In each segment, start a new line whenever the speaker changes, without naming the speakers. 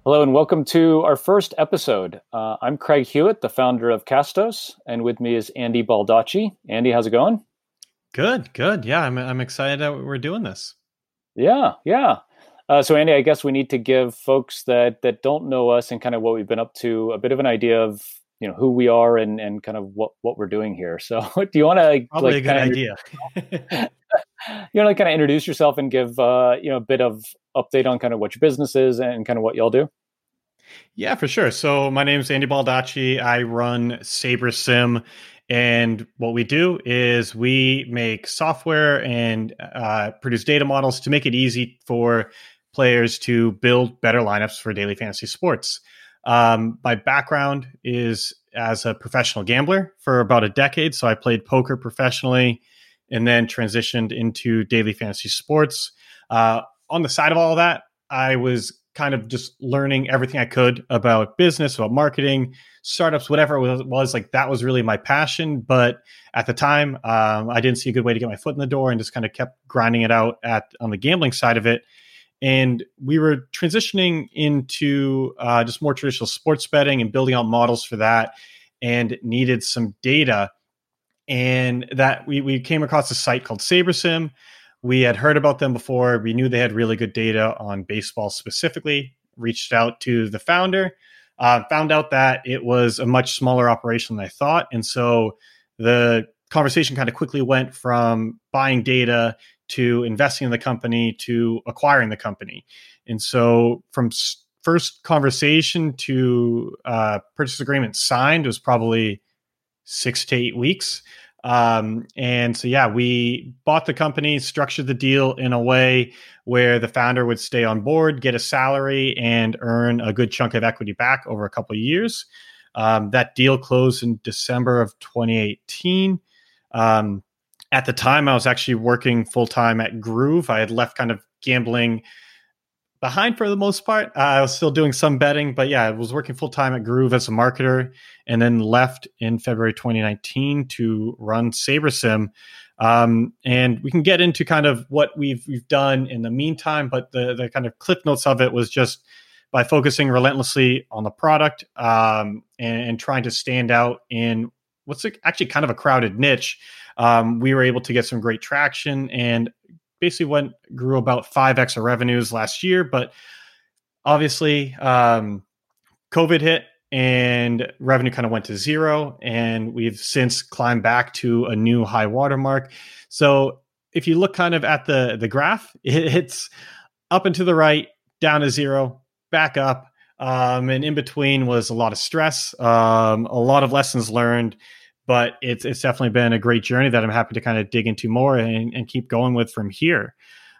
Hello and welcome to our first episode. I'm Craig Hewitt, the founder of Castos, and with me is Andy Baldacci. Andy, how's it going?
Good. Yeah, I'm excited that we're doing this.
Yeah. So Andy, I guess we need to give folks that don't know us and kind of what we've been up to a bit of an idea of who we are and kind of what we're doing here. So do you want to
Probably a good idea.
kind of introduce yourself and give a bit of update on kind of what your business is and kind of what y'all do?
Yeah, for sure. So my name is Andy Baldacci. I run SaberSim, and what we do is we make software and produce data models to make it easy for players to build better lineups for daily fantasy sports. My background is as a professional gambler for about a decade. So I played poker professionally and then transitioned into daily fantasy sports. On the side of all of that, I was kind of just learning everything I could about business, about marketing, startups, whatever it was. Like that was really my passion. But at the time, I didn't see a good way to get my foot in the door and just kind of kept grinding it out on the gambling side of it. And we were transitioning into just more traditional sports betting and building out models for that, and needed some data. And that we came across a site called SaberSim. We had heard about them before. We knew they had really good data on baseball specifically. Reached out to the founder, found out that it was a much smaller operation than I thought. And so the conversation kind of quickly went from buying data to investing in the company to acquiring the company. And so from first conversation to purchase agreement signed was probably 6 to 8 weeks. And so, yeah, we bought the company, structured the deal in a way where the founder would stay on board, get a salary, and earn a good chunk of equity back over a couple of years. That deal closed in December of 2018. At the time, I was actually working full-time at Groove. I had left kind of gambling behind for the most part. I was still doing some betting, but yeah, I was working full-time at Groove as a marketer, and then left in February 2019 to run SaberSim. And we can get into kind of what we've done in the meantime, but the kind of cliff notes of it was just by focusing relentlessly on the product and trying to stand out in what's actually kind of a crowded niche. We were able to get some great traction and basically grew about 5x of revenues last year, but obviously COVID hit and revenue kind of went to zero, and we've since climbed back to a new high watermark. So if you look kind of at the graph, it's up and to the right, down to zero, back up, and in between was a lot of stress, a lot of lessons learned. But it's definitely been a great journey that I'm happy to kind of dig into more and keep going with from here.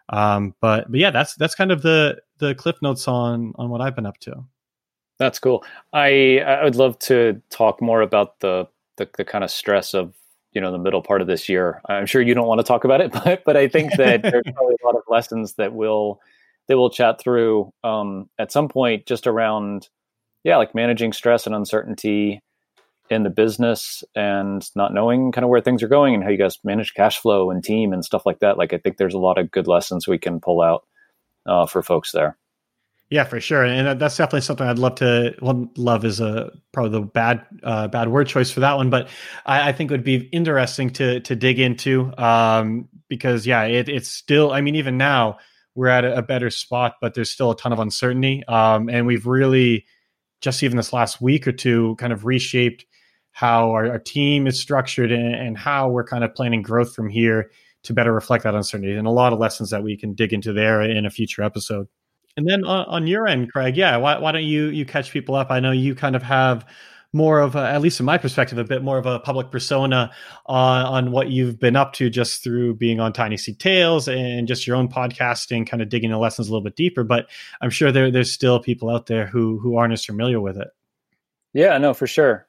But yeah, that's kind of the cliff notes on what I've been up to.
That's cool. I would love to talk more about the kind of stress of the middle part of this year. I'm sure you don't want to talk about it, but I think that there's probably a lot of lessons that we'll chat through at some point, just around like managing stress and uncertainty in the business and not knowing kind of where things are going and how you guys manage cash flow and team and stuff like that. Like, I think there's a lot of good lessons we can pull out for folks there.
Yeah, for sure. And that's definitely something I'd love to. Well, love is probably the bad word choice for that one, but I think it would be interesting to dig into because it's still, I mean, even now we're at a better spot, but there's still a ton of uncertainty. And we've really just even this last week or two kind of reshaped how our team is structured and how we're kind of planning growth from here to better reflect that uncertainty, and a lot of lessons that we can dig into there in a future episode. And then on your end, Craig, why don't you catch people up? I know you kind of have more of at least in my perspective, a bit more of a public persona on what you've been up to just through being on Tiny Seed Tales and just your own podcasting, kind of digging the lessons a little bit deeper. But I'm sure there's still people out there who aren't as familiar with it.
Yeah, no, for sure.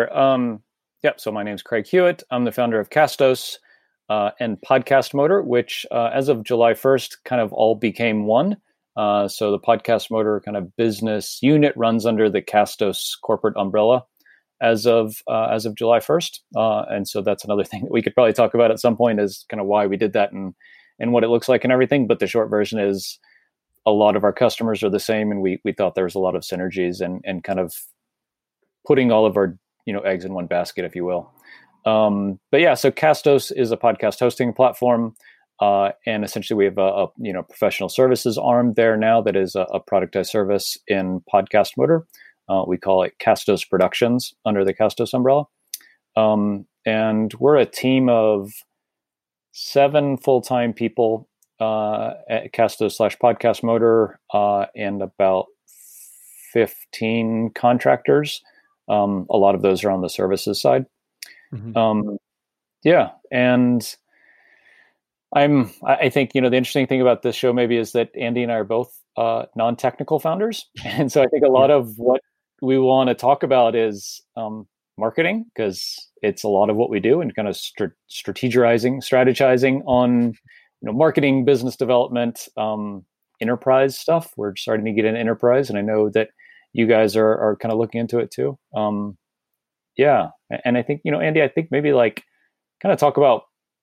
So my name's Craig Hewitt. I'm the founder of Castos and Podcast Motor, which as of July 1st kind of all became one. So the Podcast Motor kind of business unit runs under the Castos corporate umbrella as of July 1st. And so that's another thing that we could probably talk about at some point, is kind of why we did that and what it looks like and everything. But the short version is a lot of our customers are the same, and we thought there was a lot of synergies and kind of putting all of our eggs in one basket, if you will. But yeah, so Castos is a podcast hosting platform, and essentially we have a professional services arm there now that is a productized service in podcast motor. We call it Castos Productions under the Castos umbrella, and we're a team of 7 full-time people at Castos/Podcast Motor, and about 15 contractors. A lot of those are on the services side. Mm-hmm. Yeah. And I think, the interesting thing about this show maybe is that Andy and I are both non-technical founders. And so I think a lot of what we want to talk about is marketing, because it's a lot of what we do, and kind of strategizing on marketing, business development, enterprise stuff. We're starting to get into enterprise, and I know that you guys are kind of looking into it too. Yeah. And I think, Andy, I think maybe kind of talk about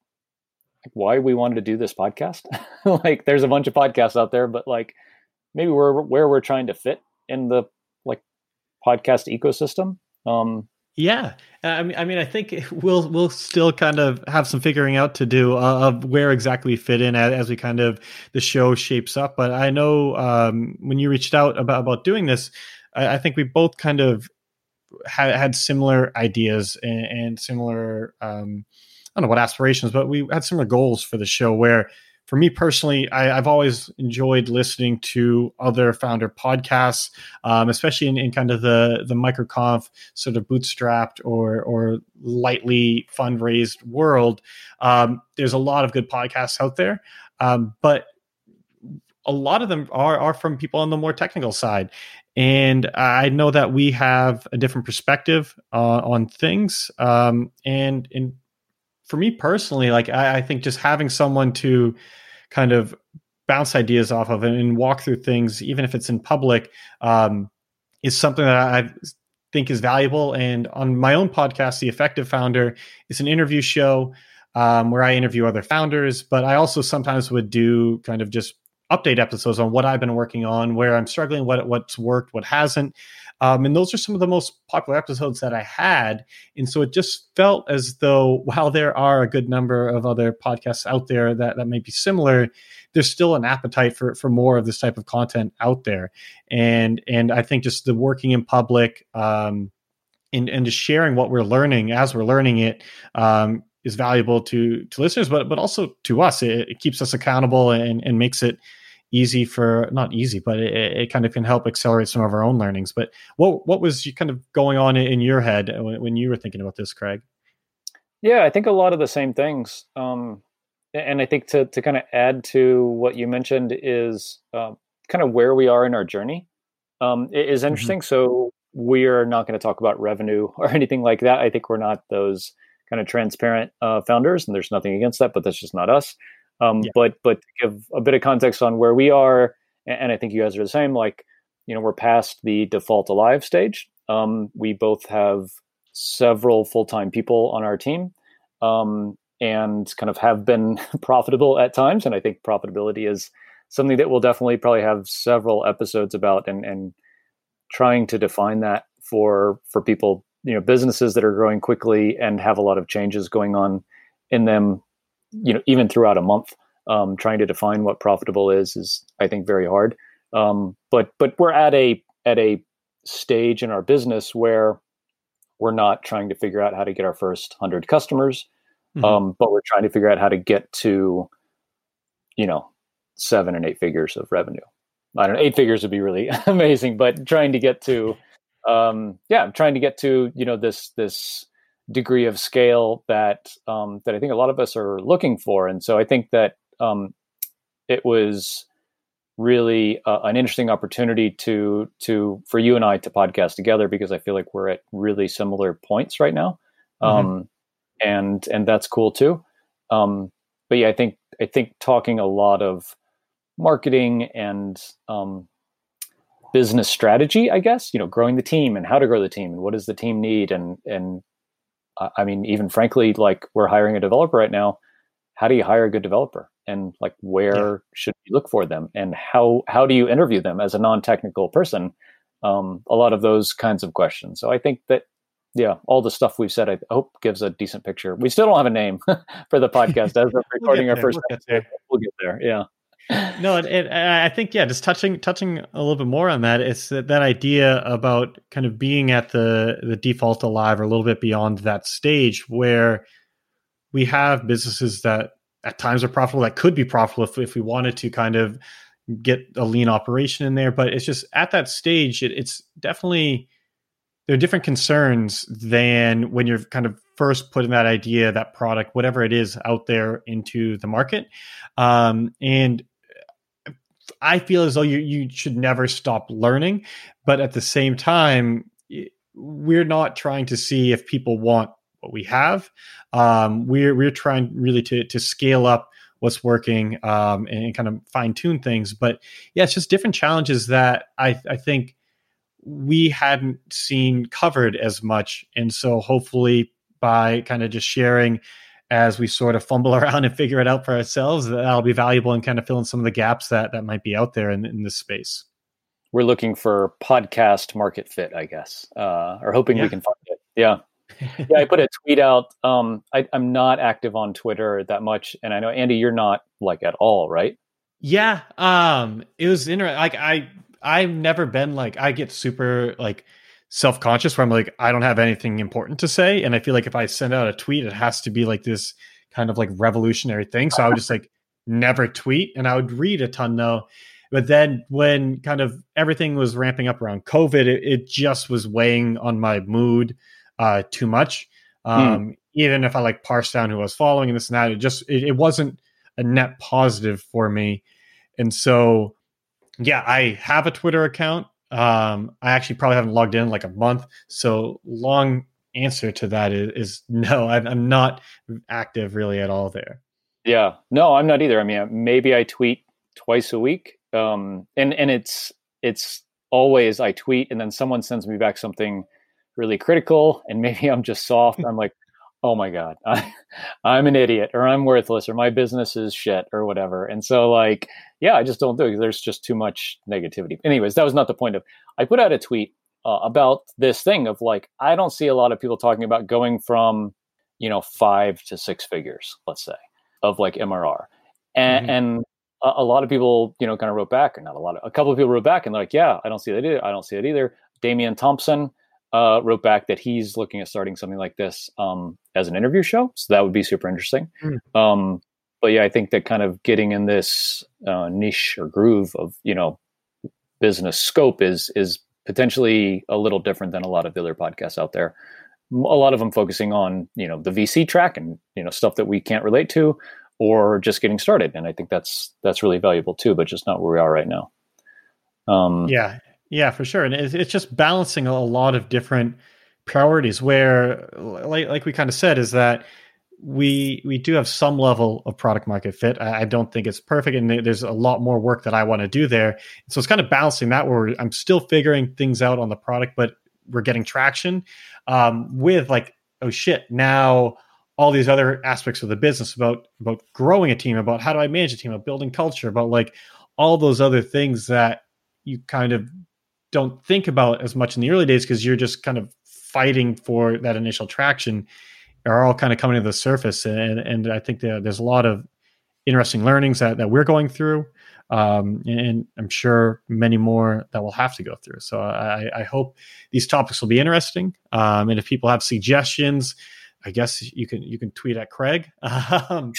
why we wanted to do this podcast. There's a bunch of podcasts out there, but maybe where we're trying to fit in the podcast ecosystem.
Yeah. I mean, I think we'll still kind of have some figuring out to do of where exactly we fit in as we kind of the show shapes up. But I know when you reached out about doing this, I think we both kind of had similar ideas and similar, I don't know what aspirations, but we had similar goals for the show where, for me personally, I've always enjoyed listening to other founder podcasts, especially in kind of the MicroConf sort of bootstrapped or lightly fundraised world. There's a lot of good podcasts out there, but a lot of them are from people on the more technical side. And I know that we have a different perspective on things. And for me personally, I think just having someone to kind of bounce ideas off of and walk through things, even if it's in public, is something that I think is valuable. And on my own podcast, The Effective Founder, it's an interview show where I interview other founders, but I also sometimes would do kind of just update episodes on what I've been working on, where I'm struggling, what's worked, what hasn't. And those are some of the most popular episodes that I had. And so it just felt as though, while there are a good number of other podcasts out there that may be similar, there's still an appetite for more of this type of content out there. And I think just the working in public and just sharing what we're learning as we're learning it is valuable to listeners, but also to us. It keeps us accountable and makes it easy not easy, but it kind of can help accelerate some of our own learnings. But what was kind of going on in your head when you were thinking about this, Craig?
Yeah, I think a lot of the same things. And I think to kind of add to what you mentioned is kind of where we are in our journey. It is interesting. Mm-hmm. So we're not going to talk about revenue or anything like that. I think we're not those kind of transparent founders, and there's nothing against that, but that's just not us. But to give a bit of context on where we are, and I think you guys are the same, we're past the default alive stage. We both have several full-time people on our team, and kind of have been profitable at times. And I think profitability is something that we'll definitely probably have several episodes about, and trying to define that for people, businesses that are growing quickly and have a lot of changes going on in them, even throughout a month. Trying to define what profitable is I think very hard. But we're at a stage in our business where we're not trying to figure out how to get our first 100 customers, but we're trying to figure out how to get to, 7 and 8 figures of revenue. I don't know, 8 figures would be really amazing, but trying to get to, this degree of scale that I think a lot of us are looking for. And so I think that it was really an interesting opportunity for you and I to podcast together, because I feel like we're at really similar points right now. And that's cool too. But yeah, I think talking a lot of marketing and business strategy, I guess, growing the team and how to grow the team and what does the team need. And I mean, even frankly, we're hiring a developer right now. how do you hire a good developer, and like where should you look for them, and how do you interview them as a non-technical person? A lot of those kinds of questions. So I think that, yeah, all the stuff we've said, I hope gives a decent picture. We still don't have a name for the podcast as of recording our first episode. We'll get there. Yeah.
No, I think, yeah, just touching a little bit more on that. It's that idea about kind of being at the default alive or a little bit beyond that stage where we have businesses that at times are profitable, that could be profitable if we wanted to kind of get a lean operation in there. But it's just at that stage, it's definitely, there are different concerns than when you're kind of first putting that idea, that product, whatever it is, out there into the market. And I feel as though you should never stop learning, but at the same time, we're not trying to see if people want what we have. We're trying really to scale up what's working and kind of fine tune things. But yeah, it's just different challenges that I think we hadn't seen covered as much. And so hopefully by kind of just sharing as we sort of fumble around and figure it out for ourselves, that'll be valuable and kind of fill in some of the gaps that might be out there in this space.
We're looking for podcast market fit, I guess, or hoping we can find it. Yeah. Yeah, I put a tweet out. I'm not active on Twitter that much. And I know, Andy, you're not like at all, right?
Yeah. It was interesting. Like I've never been like, I get super like self-conscious where I'm like, I don't have anything important to say. And I feel like if I send out a tweet, it has to be like this kind of like revolutionary thing. So I would just like never tweet, and I would read a ton though. But then when kind of everything was ramping up around COVID, it just was weighing on my mood too much. Even if I like parsed down who I was following and this and that, it wasn't a net positive for me. And so, yeah, I have a Twitter account. I actually probably haven't logged in like a month. So long answer to that is no, I'm not active really at all there.
Yeah, no, I'm not either. I mean, maybe I tweet twice a week. And it's always I tweet and then someone sends me back something really critical, and maybe I'm just soft. I'm like, oh my God, I'm an idiot, or I'm worthless, or my business is shit, or whatever. And so like, yeah, I just don't do it because there's just too much negativity. Anyways, that was not the point of, I put out a tweet about this thing of like, I don't see a lot of people talking about going from, 5 to 6 figures, let's say, of like MRR. And a lot of people, kind of wrote back, or not a lot, a couple of people wrote back and they're like, yeah, I don't see that either. I don't see it either. Damian Thompson wrote back that he's looking at starting something like this as an interview show. So that would be super interesting. But yeah, I think that kind of getting in this niche or groove of, business scope is potentially a little different than a lot of the other podcasts out there. A lot of them focusing on, the VC track and, stuff that we can't relate to, or just getting started. And I think that's really valuable too, but just not where we are right now.
Yeah, for sure. And it's just balancing a lot of different priorities where, like we kind of said, is that we do have some level of product market fit. I don't think it's perfect, and there's a lot more work that I want to do there. So it's kind of balancing that where I'm still figuring things out on the product, but we're getting traction with like, oh shit, now all these other aspects of the business about growing a team, about how do I manage a team, about building culture, about like all those other things that you kind of don't think about as much in the early days because you're just kind of fighting for that initial traction, are all kind of coming to the surface. And I think there's a lot of interesting learnings that we're going through. And I'm sure many more that we'll have to go through. So I hope these topics will be interesting. And if people have suggestions, I guess you can tweet at Craig. We'll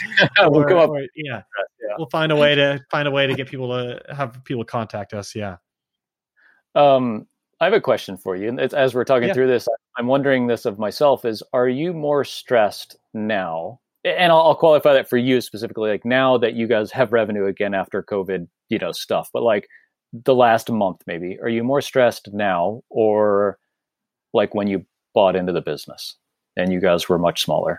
find a way to get people to have people contact us. Yeah.
I have a question for you. And as we're talking through this, I'm wondering this of myself is, are you more stressed now? And I'll qualify that for you specifically, like now that you guys have revenue again after COVID, stuff, but like the last month, maybe, are you more stressed now or like when you bought into the business and you guys were much smaller?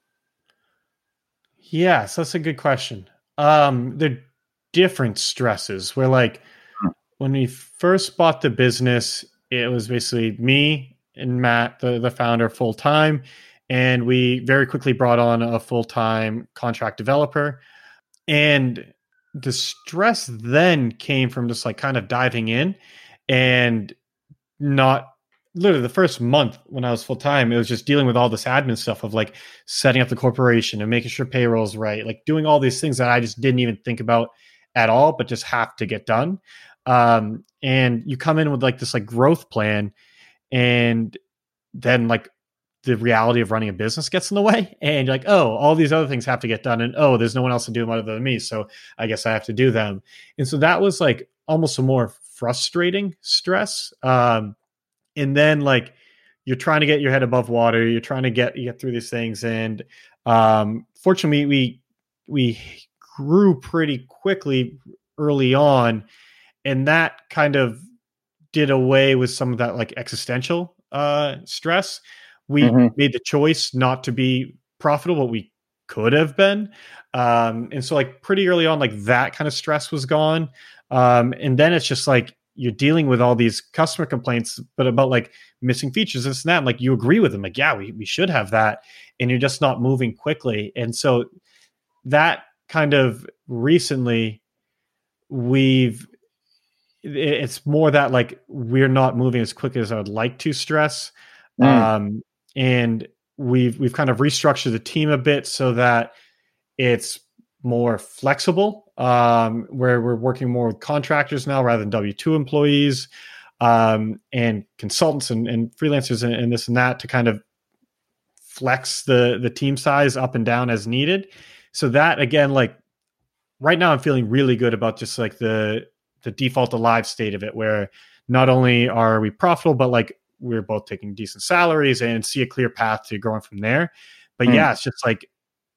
Yes, that's a good question. They're different stresses where like, when we first bought the business, it was basically me and Matt, the founder, full time. and we very quickly brought on a full-time contract developer. And the stress then came from just like kind of diving in and not literally the first month when I was full time, it was just dealing with all this admin stuff of like setting up the corporation and making sure payroll's right, like doing all these things that I just didn't even think about at all, but just have to get done. And you come in with like this like growth plan, and then like the reality of running a business gets in the way, and you're like, oh, all these other things have to get done, and oh, there's no one else to do them other than me, so I guess I have to do them. And so that was like almost a more frustrating stress. And then like you're trying to get your head above water, you're trying to get through these things, and fortunately we grew pretty quickly early on, and that kind of did away with some of that like existential stress. We made the choice not to be profitable, but we could have been. And so like pretty early on, like that kind of stress was gone. And then it's just like you're dealing with all these customer complaints, but about like missing features, this and that. And like you agree with them, like, yeah, we should have that. And you're just not moving quickly. And so that kind of recently it's more that like we're not moving as quickly as I would like to stress. And we've kind of restructured the team a bit so that it's more flexible, where we're working more with contractors now rather than W-2 employees, and consultants and freelancers and this and that to kind of flex the team size up and down as needed. So that, again, like right now I'm feeling really good about just like the default alive state of it, where not only are we profitable, but like we're both taking decent salaries and see a clear path to growing from there. But yeah, it's just like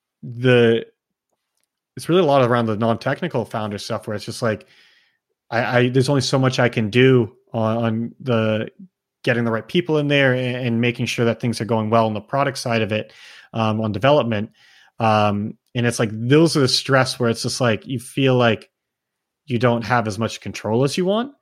it's really a lot around the non-technical founder stuff, where it's just like, I there's only so much I can do on the getting the right people in there and making sure that things are going well on the product side of it, on development. And it's like, those are the stress where it's just like, you feel like you don't have as much control as you want.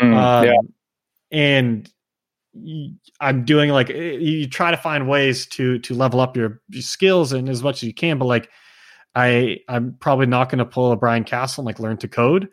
And I'm doing like, you try to find ways to level up your skills and as much as you can, but like I'm probably not going to pull a Brian Castle and like learn to code.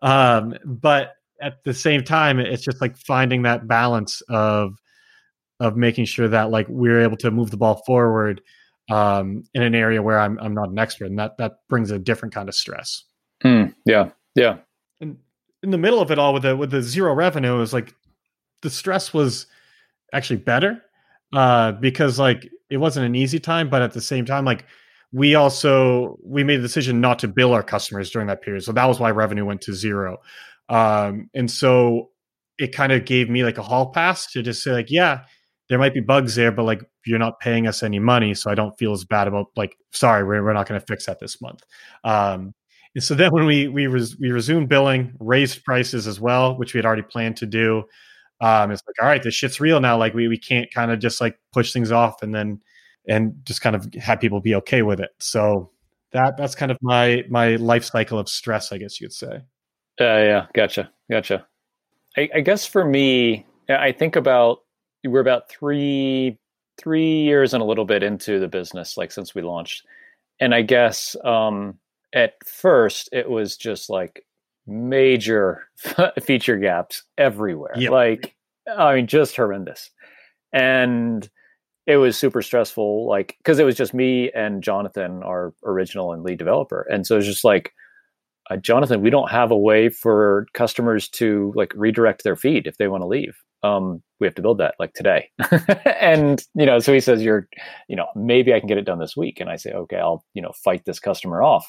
But at the same time, it's just like finding that balance of making sure that like we're able to move the ball forward in an area where I'm not an expert, and that brings a different kind of stress.
Yeah.
And in the middle of it all, with the zero revenue, it was like the stress was actually better, because like it wasn't an easy time, but at the same time, like we made the decision not to bill our customers during that period. So that was why revenue went to zero. And so it kind of gave me like a hall pass to just say like, yeah, there might be bugs there, but like you're not paying us any money. So I don't feel as bad about like, sorry, we're not going to fix that this month. And so then when we resumed billing, raised prices as well, which we had already planned to do. It's like, all right, this shit's real now. Like we can't kind of just like push things off and just kind of have people be okay with it. So that's kind of my life cycle of stress, I guess you could say.
Yeah. Gotcha. I guess for me, I think we're about three years and a little bit into the business, like since we launched. And I guess, at first it was just like major feature gaps everywhere.
Yep.
Like, I mean, just horrendous. And it was super stressful, like, because it was just me and Jonathan, our original and lead developer. And so it's just like, Jonathan, we don't have a way for customers to like redirect their feed if they want to leave. We have to build that like today. And, so he says, maybe I can get it done this week. And I say, okay, I'll, fight this customer off.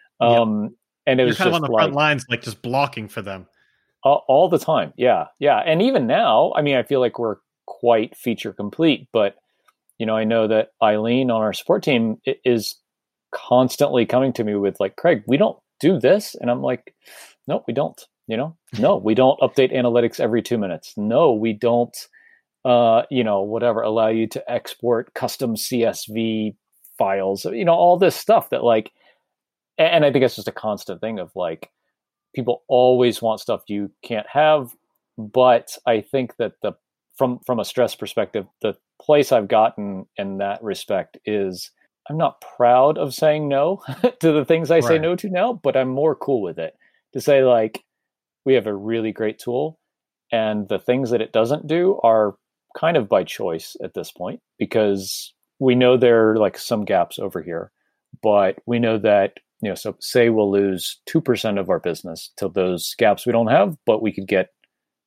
And it was
kind
just
of on the front lines, like just blocking for them
all the time. Yeah. And even now, I mean, I feel like we're quite feature complete, but I know that Eileen on our support team is constantly coming to me with like, Craig, we don't do this. And I'm like, no, we don't, no, we don't update analytics every 2 minutes. No, we don't, whatever, allow you to export custom CSV files, all this stuff that like, and I think it's just a constant thing of like, people always want stuff you can't have. But I think that from a stress perspective, the place I've gotten in that respect is I'm not proud of saying no to the things I say no to now, but I'm more cool with it to say, like, we have a really great tool, and the things that it doesn't do are kind of by choice at this point, because we know there are like some gaps over here, but we know that, so say we'll lose 2% of our business to those gaps we don't have, but we could get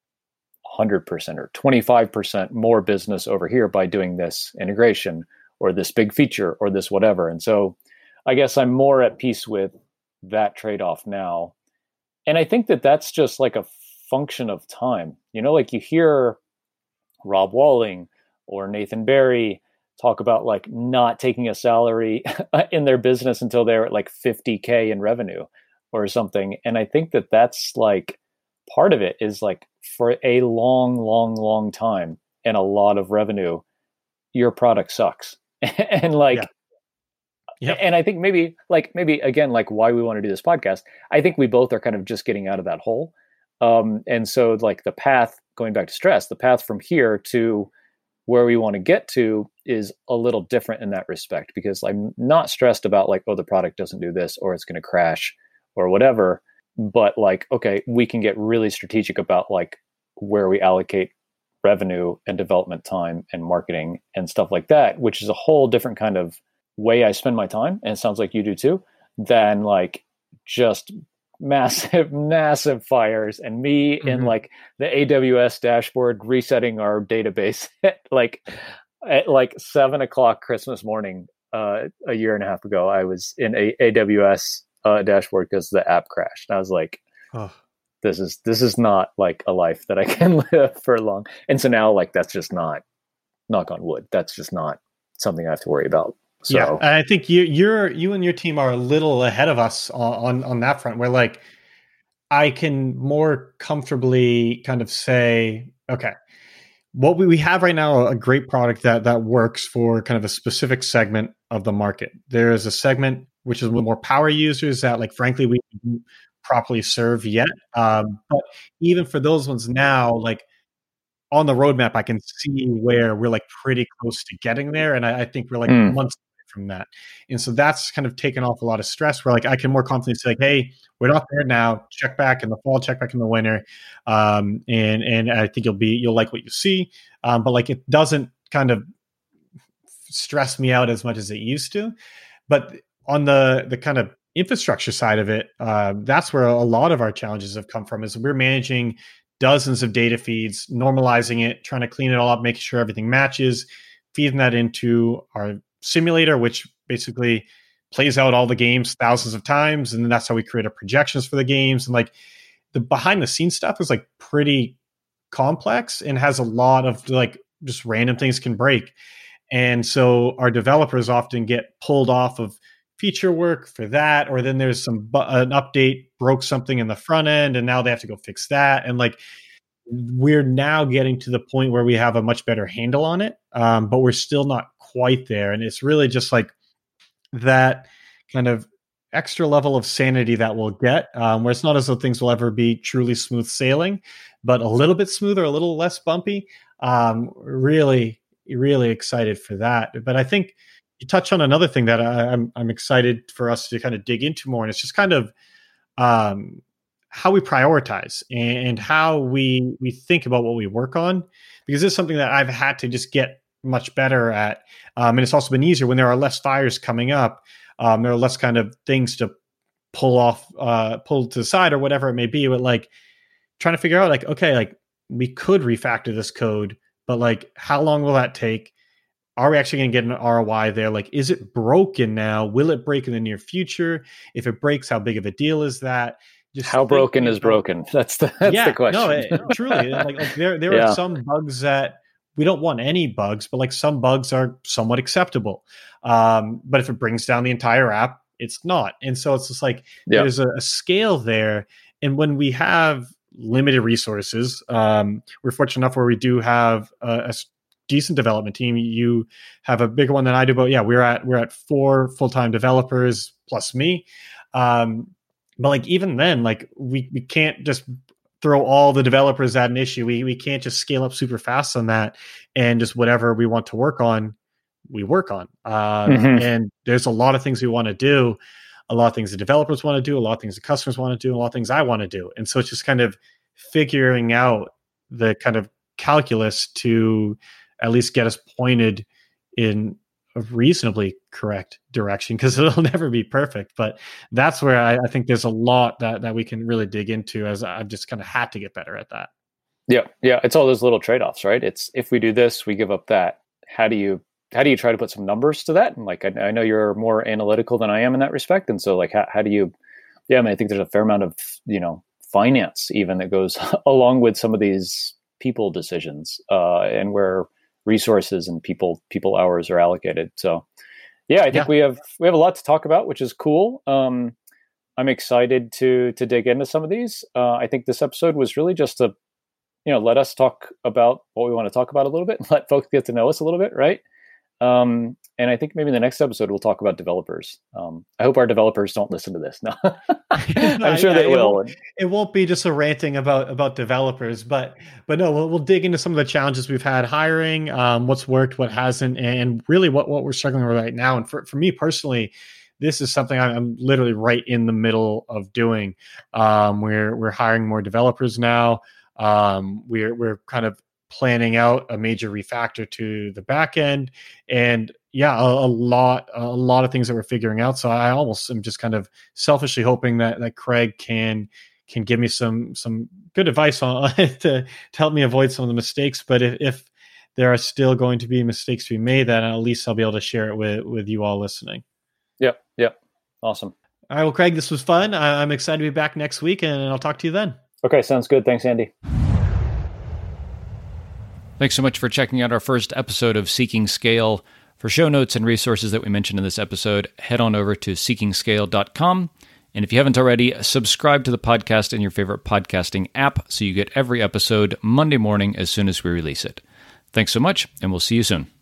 100% or 25% more business over here by doing this integration or this big feature or this whatever. And so I guess I'm more at peace with that trade-off now. And I think that that's just like a function of time. Like you hear Rob Walling or Nathan Barry talk about like not taking a salary in their business until they're at like 50K in revenue or something. And I think that that's like part of it is like for a long time and a lot of revenue, your product sucks. And like, and I think maybe again, like why we want to do this podcast, I think we both are kind of just getting out of that hole. And so like the path, going back to stress, the path from here to where we want to get to is a little different in that respect, because I'm not stressed about like, oh, the product doesn't do this or it's going to crash or whatever. But like, okay, we can get really strategic about like where we allocate revenue and development time and marketing and stuff like that, which is a whole different kind of way I spend my time. And it sounds like you do too, than like just massive fires and me in like the AWS dashboard resetting our database at like 7:00 Christmas morning a year and a half ago. I was in a AWS dashboard because the app crashed. And I was like, this is not like a life that I can live for long. And so now like that's just not, knock on wood, that's just not something I have to worry about. So,
yeah, and I think you and your team are a little ahead of us on that front, where like I can more comfortably kind of say, okay, what we have right now, a great product that works for kind of a specific segment of the market. There is a segment which is with more power users that, like, frankly, we didn't properly serve yet. But even for those ones now, like on the roadmap, I can see where we're like pretty close to getting there, and I think we're like months from that. And so that's kind of taken off a lot of stress, where like I can more confidently say like, hey, we're not there now, check back in the fall, check back in the winter. And I think you'll like what you see. But like, it doesn't kind of stress me out as much as it used to. But on the kind of infrastructure side of it, that's where a lot of our challenges have come from, is we're managing dozens of data feeds, normalizing it, trying to clean it all up, making sure everything matches, feeding that into our simulator, which basically plays out all the games thousands of times. And then that's how we create our projections for the games. And like the behind the scenes stuff is like pretty complex and has a lot of like just random things can break. And so our developers often get pulled off of feature work for that, or then there's an update broke something in the front end and now they have to go fix that. And like, we're now getting to the point where we have a much better handle on it, but we're still not quite there. And it's really just like that kind of extra level of sanity that we'll get, where it's not as though things will ever be truly smooth sailing, but a little bit smoother, a little less bumpy. Really excited for that. But I think you touch on another thing that I'm excited for us to kind of dig into more, and it's just kind of how we prioritize and how we think about what we work on, because it's something that I've had to just get much better at. And it's also been easier when there are less fires coming up. There are less kind of things to pull to the side or whatever it may be, but like trying to figure out like, okay, like we could refactor this code, but like, how long will that take? Are we actually going to get an ROI there? Like, is it broken now? Will it break in the near future? If it breaks, how big of a deal is that? Just
how broken is broken? That's the question.
No, truly. Like there are some bugs that we don't want any bugs, but like some bugs are somewhat acceptable. But if it brings down the entire app, it's not. And so it's just like there's a scale there. And when we have limited resources, we're fortunate enough where we do have a decent development team. You have a bigger one than I do, but yeah, we're at 4 full-time developers plus me. But like even then, like we can't just throw all the developers at an issue. We can't just scale up super fast on that, and just whatever we want to work on, we work on. And there's a lot of things we want to do, a lot of things the developers want to do, a lot of things the customers want to do, a lot of things I want to do. And so it's just kind of figuring out the kind of calculus to at least get us pointed in a reasonably correct direction, because it'll never be perfect. But that's where I think there's a lot that we can really dig into, as I've just kind of had to get better at that.
Yeah. It's all those little trade-offs, right? It's, if we do this, we give up that. How do you try to put some numbers to that? And like, I know you're more analytical than I am in that respect. And so like, how do you, I think there's a fair amount of, finance even that goes along with some of these people decisions, and where resources and people hours are allocated. So I think we have a lot to talk about, which is cool. I'm excited to dig into some of these. I think this episode was really just to, let us talk about what we want to talk about a little bit, and let folks get to know us a little bit. Right. And I think maybe in the next episode, we'll talk about developers. I hope our developers don't listen to this. No, I'm sure they will.
It won't be just a ranting about developers, but no, we'll dig into some of the challenges we've had hiring, what's worked, what hasn't, and really what we're struggling with right now. And for me personally, this is something I'm literally right in the middle of doing. We're hiring more developers now. We're kind of planning out a major refactor to the back end, and a lot of things that we're figuring out. So I almost am just kind of selfishly hoping that Craig can give me some good advice on to help me avoid some of the mistakes. But if there are still going to be mistakes to be made, then at least I'll be able to share it with you all listening.
Yep. Awesome.
All right. Well, Craig, this was fun. I'm excited to be back next week, and I'll talk to you then.
Okay. Sounds good. Thanks, Andy.
Thanks so much for checking out our first episode of Seeking Scale. For show notes and resources that we mentioned in this episode, head on over to seekingscale.com. And if you haven't already, subscribe to the podcast in your favorite podcasting app so you get every episode Monday morning as soon as we release it. Thanks so much, and we'll see you soon.